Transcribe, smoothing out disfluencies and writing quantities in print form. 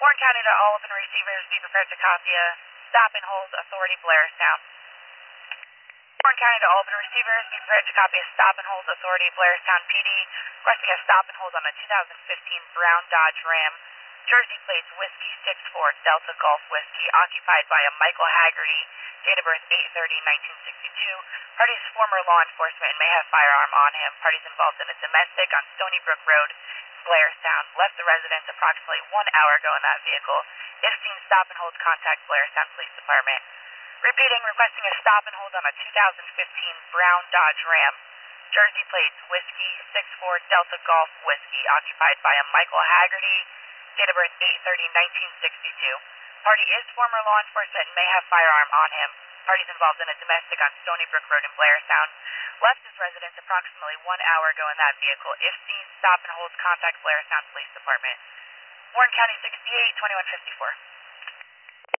Warren County to all open receivers, be prepared to copy a stop and hold authority Blairstown. Warren County to all open receivers, be prepared to copy a stop and hold authority Blairstown PD, requesting a stop and hold on a 2015 Brown Dodge Ram, Jersey plates Whiskey 64 Delta Golf Whiskey, occupied by a Michael Haggerty, date of birth 8/30/1962. Party is former law enforcement and may have firearm on him. Parties involved in a domestic on Stony Brook Road, Blairstown. Left the residence approximately 1 hour ago in that vehicle. If seen, stop and hold, contact Blairstown Police Department. Repeating, requesting a stop and hold on a 2015 Brown Dodge Ram, Jersey plates Whiskey 64 Delta Golf Whiskey, occupied by a Michael Haggerty, date of birth 8/30/1962. Party is former law enforcement and may have firearm on him. Parties involved in a domestic on Stony Brook Road in Blairstown. Left his residence approximately 1 hour ago in that vehicle. If seen, stop and hold, contact Blairstown Police Department. Warren County 68, 2154.